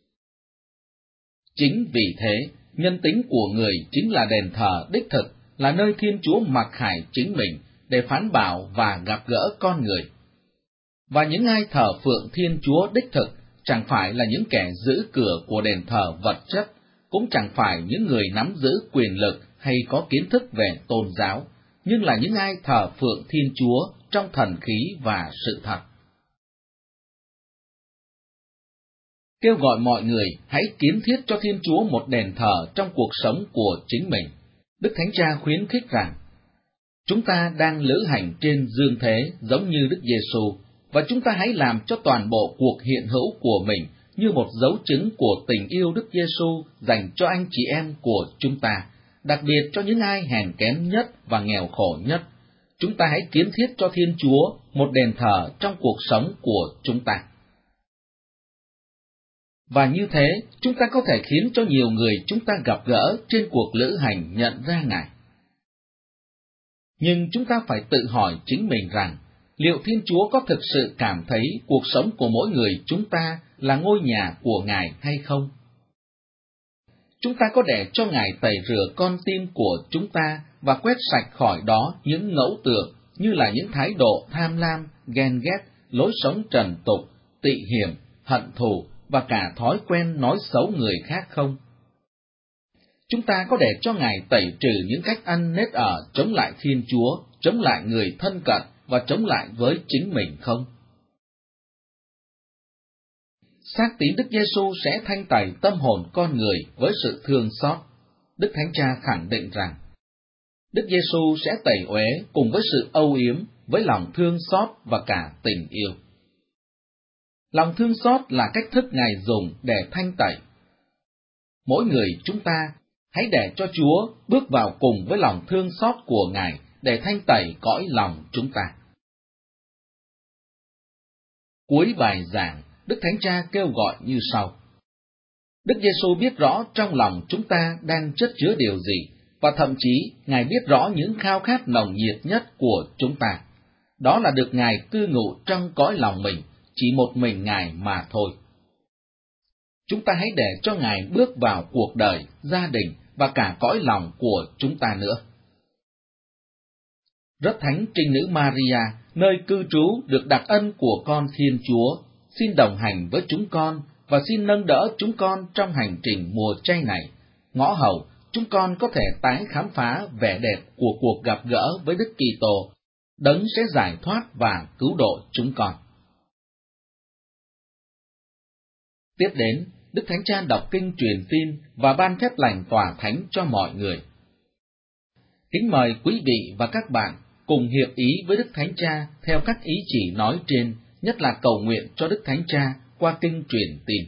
Chính vì thế, nhân tính của người chính là đền thờ đích thực, là nơi Thiên Chúa mặc khải chính mình để phán bảo và gặp gỡ con người. Và những ai thờ phượng Thiên Chúa đích thực chẳng phải là những kẻ giữ cửa của đền thờ vật chất, cũng chẳng phải những người nắm giữ quyền lực hay có kiến thức về tôn giáo, nhưng là những ai thờ phượng Thiên Chúa trong thần khí và sự thật. Kêu gọi mọi người hãy kiến thiết cho Thiên Chúa một đền thờ trong cuộc sống của chính mình. Đức Thánh Cha khuyến khích rằng, chúng ta đang lữ hành trên dương thế giống như Đức Giêsu, và chúng ta hãy làm cho toàn bộ cuộc hiện hữu của mình như một dấu chứng của tình yêu Đức Giêsu dành cho anh chị em của chúng ta, đặc biệt cho những ai hèn kém nhất và nghèo khổ nhất. Chúng ta hãy kiến thiết cho Thiên Chúa một đền thờ trong cuộc sống của chúng ta. Và như thế, chúng ta có thể khiến cho nhiều người chúng ta gặp gỡ trên cuộc lữ hành nhận ra Ngài. Nhưng chúng ta phải tự hỏi chính mình rằng, liệu Thiên Chúa có thực sự cảm thấy cuộc sống của mỗi người chúng ta là ngôi nhà của Ngài hay không? Chúng ta có để cho Ngài tẩy rửa con tim của chúng ta và quét sạch khỏi đó những ngẫu tượng như là những thái độ tham lam, ghen ghét, lối sống trần tục, tị hiềm, hận thù và cả thói quen nói xấu người khác không? Chúng ta có để cho Ngài tẩy trừ những cách ăn nết ở chống lại Thiên Chúa, chống lại người thân cận và chống lại với chính mình không? Xác tín Đức Giêsu sẽ thanh tẩy tâm hồn con người với sự thương xót. Đức Thánh Cha khẳng định rằng, Đức Giêsu sẽ tẩy uế cùng với sự âu yếm, với lòng thương xót và cả tình yêu. Lòng thương xót là cách thức Ngài dùng để thanh tẩy. Mỗi người chúng ta hãy để cho Chúa bước vào cùng với lòng thương xót của Ngài để thanh tẩy cõi lòng chúng ta. Cuối bài giảng, Đức Thánh Cha kêu gọi như sau. Đức Giêsu biết rõ trong lòng chúng ta đang chất chứa điều gì, và thậm chí Ngài biết rõ những khao khát nồng nhiệt nhất của chúng ta. Đó là được Ngài cư ngụ trong cõi lòng mình, chỉ một mình Ngài mà thôi. chúng ta hãy để cho Ngài bước vào cuộc đời, gia đình và cả cõi lòng của chúng ta nữa. Rất thánh trinh nữ Maria, nơi cư trú được đặc ân của con Thiên Chúa, xin đồng hành với chúng con và xin nâng đỡ chúng con trong hành trình mùa chay này. Ngõ hầu, chúng con có thể tái khám phá vẻ đẹp của cuộc gặp gỡ với Đức Kitô, Đấng sẽ giải thoát và cứu độ chúng con. Tiếp đến, Đức Thánh Cha đọc kinh truyền tin và ban phép lành tòa thánh cho mọi người. Kính mời quý vị và các bạn cùng hiệp ý với Đức Thánh Cha theo các ý chỉ nói trên, nhất là cầu nguyện cho Đức Thánh Cha qua kinh truyền tin.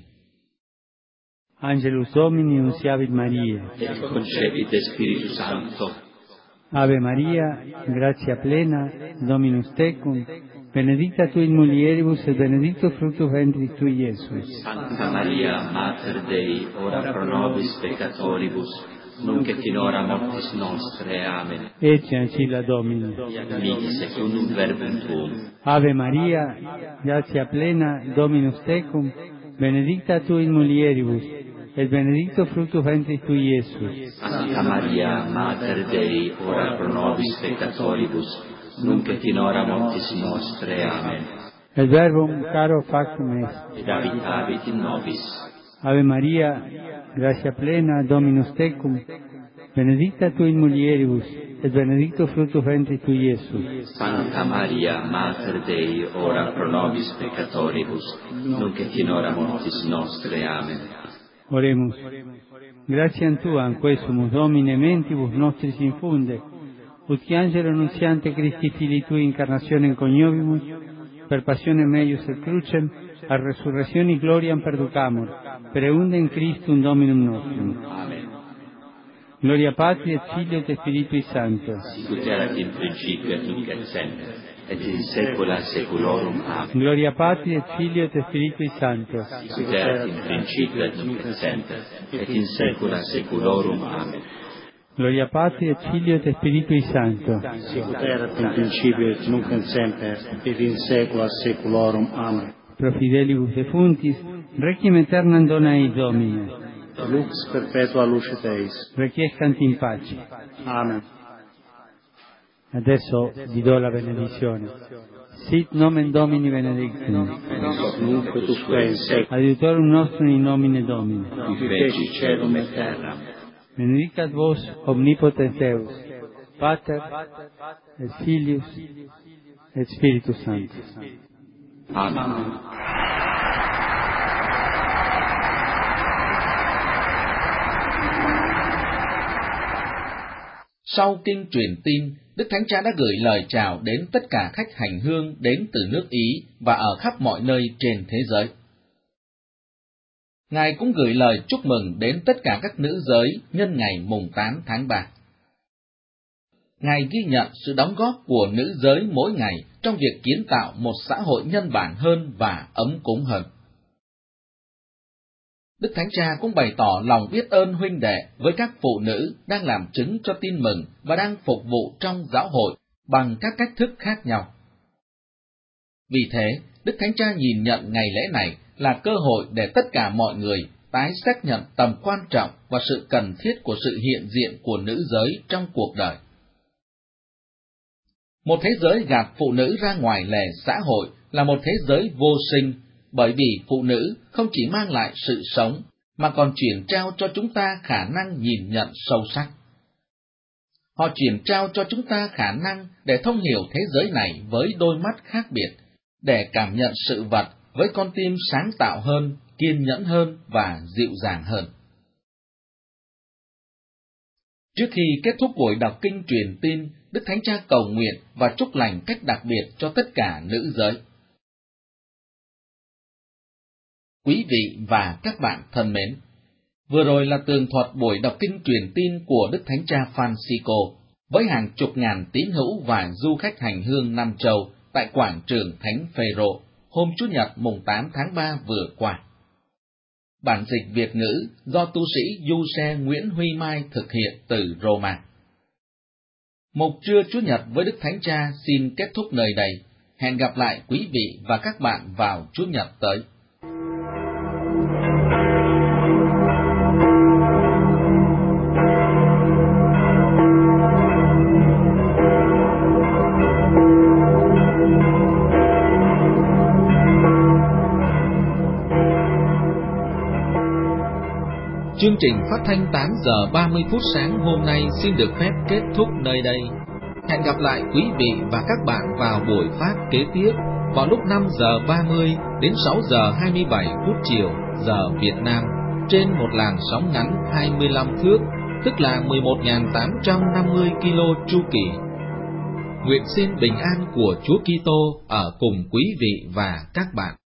Angelus Domini nunciavit Maria, et concepit Spiritus Sancto. Ave Maria, gratia plena, Dominus tecum, benedicta tu in mulieribus et benedictus fructus ventris tui, Iesus. Sancta Maria, Mater Dei, ora pro nobis peccatoribus, nunc et in hora mortis nostre. Amen. Ecce ancilla Domini. Mihi secundum verbum tuum. Ave Maria, gratia plena, Dominus tecum, benedicta tu in mulieribus, et benedictus fructus ventris tui, Iesus. Santa Maria, Mater Dei, ora pro nobis peccatoribus, nunc et in hora mortis nostre. Amen. Et verbum caro factum est. Et habitavit in nobis. Ave Maria, gratia plena, Dominus tecum, benedicta tu in mulieribus, et benedictus fructus ventris tui, Iesus. Santa Maria, Mater Dei, ora pro nobis peccatoribus, nunc et in hora mortis nostre. Amen. Oremus. Gratiam Tuam, quae sumus Domine mentibus nostris infunde, ut qui angelo nuntiante Christi Filii Tui incarnationem coniovimus, per passionem meius et crucem, a resurrectione gloriam perducamur, per eundem Christum Dominum nostrum. Amen. Gloria Patri et Filio et Spiritui Sancto. Sicut erat in principio et nunc et semper, et in saecula saeculorum. Amen. Gloria Patri et Filio et Spiritui Sancto. Sicut erat in principio et nunc et semper, et in saecula saeculorum. Amen. Gloria Patri et Filio et Spiritui Sancto. Sicut erat in principio et nunc et semper, et in saecula saeculorum. Amen. Pro fidelibus defuntis, requiem aeternam dona eis Domine. Lux perpetua lucet eis. Requiescant in pace. Amen. Adesso vi do la benedizione. Sit nomen Domini benedictum. Nunc et usque in saecula. Adiutorum nostrum in nomine Domini. Qui feci caelum et terram. Benedicat vos omnipotens Deus, Pater et Filius et Spiritus Sanctus. Amen. Sau kinh truyền tin, Đức Thánh Cha đã gửi lời chào đến tất cả khách hành hương đến từ nước Ý và ở khắp mọi nơi trên thế giới. Ngài cũng gửi lời chúc mừng đến tất cả các nữ giới nhân ngày mùng tám tháng ba. Ngài ghi nhận sự đóng góp của nữ giới mỗi ngày trong việc kiến tạo một xã hội nhân bản hơn và ấm cúng hơn. Đức Thánh Cha cũng bày tỏ lòng biết ơn huynh đệ với các phụ nữ đang làm chứng cho tin mừng và đang phục vụ trong giáo hội bằng các cách thức khác nhau. Vì thế, Đức Thánh Cha nhìn nhận ngày lễ này là cơ hội để tất cả mọi người tái xác nhận tầm quan trọng và sự cần thiết của sự hiện diện của nữ giới trong cuộc đời. Một thế giới gạt phụ nữ ra ngoài lề xã hội là một thế giới vô sinh, bởi vì phụ nữ không chỉ mang lại sự sống, mà còn chuyển trao cho chúng ta khả năng nhìn nhận sâu sắc. Họ chuyển trao cho chúng ta khả năng để thông hiểu thế giới này với đôi mắt khác biệt, để cảm nhận sự vật với con tim sáng tạo hơn, kiên nhẫn hơn và dịu dàng hơn. Trước khi kết thúc buổi đọc kinh truyền tin, Đức Thánh Cha cầu nguyện và chúc lành cách đặc biệt cho tất cả nữ giới. Quý vị và các bạn thân mến, vừa rồi là tường thuật buổi đọc kinh truyền tin của Đức Thánh Cha Francisco với hàng chục ngàn tín hữu và du khách hành hương Nam Châu tại quảng trường Thánh Phêrô hôm Chủ nhật mùng tám tháng ba vừa qua. Bản dịch Việt ngữ do tu sĩ Du Xe Nguyễn Huy Mai thực hiện từ Roma. Mục trưa Chủ nhật với Đức Thánh Cha xin kết thúc nơi đây. Hẹn gặp lại quý vị và các bạn vào Chủ nhật tới. Chương trình phát thanh tám giờ ba mươi phút sáng hôm nay xin được phép kết thúc nơi đây. Hẹn gặp lại quý vị và các bạn vào buổi phát kế tiếp vào lúc năm giờ ba mươi đến sáu giờ hai mươi bảy phút chiều giờ Việt Nam trên một làn sóng ngắn hai mươi lăm thước, tức là mười một nghìn tám trăm năm mươi ki lô chu kỳ. Nguyện xin bình an của Chúa Kitô ở cùng quý vị và các bạn.